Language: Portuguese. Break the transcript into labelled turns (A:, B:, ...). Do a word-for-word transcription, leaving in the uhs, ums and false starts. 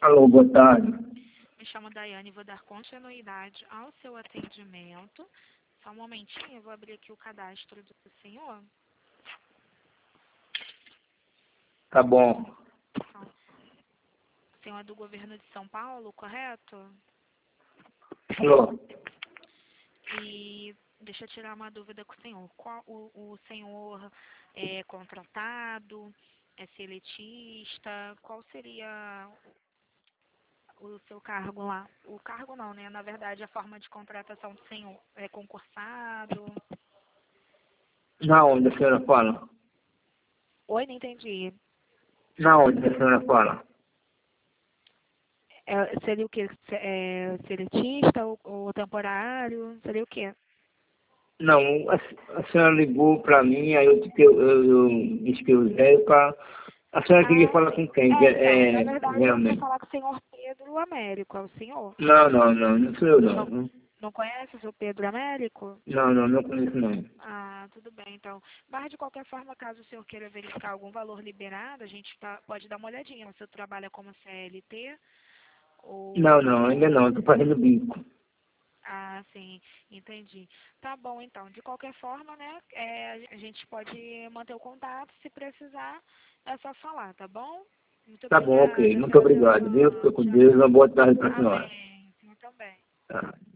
A: Alô, boa tarde.
B: Me chamo Daiane e vou dar continuidade ao seu atendimento. Só um momentinho, eu vou abrir aqui o cadastro do senhor.
A: Tá bom.
B: Então, o senhor é do governo de São Paulo, correto?
A: Alô?
B: E deixa eu tirar uma dúvida com o senhor. Qual, o, o senhor é contratado, é seletista? Qual seria o seu cargo lá? O cargo não, né? Na verdade, a forma de contratação do senhor é concursado?
A: Na onde a senhora fala?
B: Oi, não entendi.
A: Na onde a senhora fala?
B: É, seria o quê? Se- É, seletista ou, ou temporário? Seria o quê?
A: Não, a, a senhora ligou pra mim, aí eu, disse que eu, eu, eu disse que eu usei pra... A senhora queria
B: Ah,
A: falar
B: sim.
A: com quem? Que
B: É, então,
A: É,
B: na
A: é,
B: verdade, eu queria
A: realmente.
B: falar com o senhor Pedro Américo, é o senhor?
A: Não, não, não, não sou eu
B: Não,
A: não.
B: não conhece o seu Pedro Américo?
A: Não, não, não conheço não.
B: Ah, tudo bem, então. Mas, de qualquer forma, caso o senhor queira verificar algum valor liberado, a gente tá, pode dar uma olhadinha. O senhor trabalha como C L T
A: Não,
B: ou...
A: não, ainda não, tô fazendo bico.
B: Ah, sim, entendi. Tá bom, então. De qualquer forma, né, é, a gente pode manter o contato. Se precisar, é só falar, tá bom? Muito
A: Tá bom, ok.
B: obrigada
A: Muito
B: pela
A: obrigado, viu? Fica
B: atenção.
A: com
B: Tchau,
A: Deus. Uma
B: tchau.
A: boa tarde pra senhora.
B: Amém. Senhor também.
A: Tá.